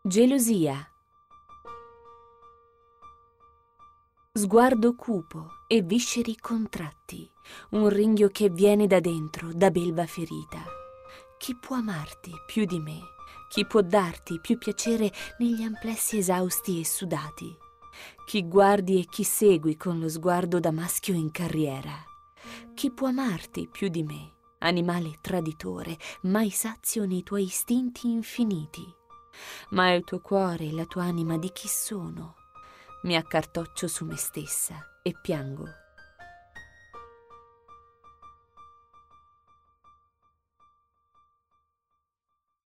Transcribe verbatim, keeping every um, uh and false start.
Gelosia. Sguardo cupo e visceri contratti, un ringhio che viene da dentro, da belva ferita. Chi può amarti più di me? Chi può darti più piacere negli amplessi esausti e sudati? Chi guardi e chi segui con lo sguardo da maschio in carriera? Chi può amarti più di me? Animale traditore, mai sazio nei tuoi istinti infiniti. Ma il tuo cuore e la tua anima di chi sono? Mi accartoccio su me stessa e piango